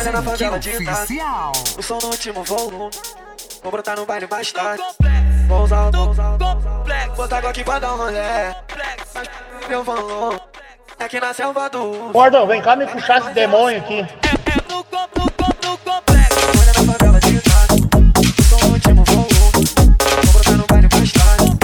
Olha na favela de oficial. O som no último volume. Vou brotar no baile mais tarde. Vou usar, botar água aqui pra dar um rolé. Mas meu valor é aqui na selva do... Gordão, vem cá me puxar esse demônio aqui. Olha na favela de o som no último volume. Vou brotar no baile mais tarde.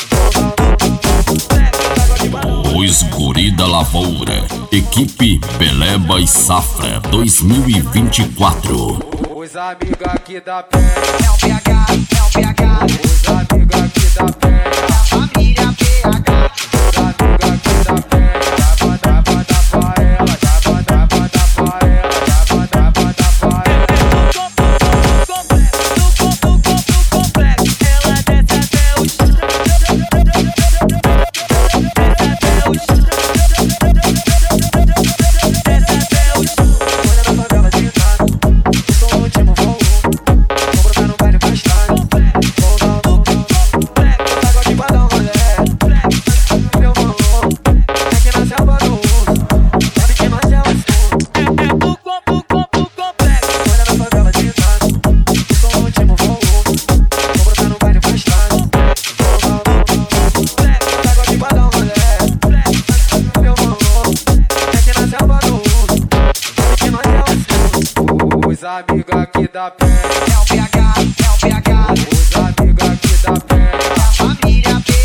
Os Guri da Lavoura, equipe Beleba e Safra 2024. Os amigos aqui da pé, é o PH, é o PH. Os amigos aqui da pé, família PH. Os amigos aqui da pé, dá pra ela, dá pra ela. Ela desce até o chão. Os amigos aqui da pé, é o PH, é o PH. Os amigos aqui da pé, família PH.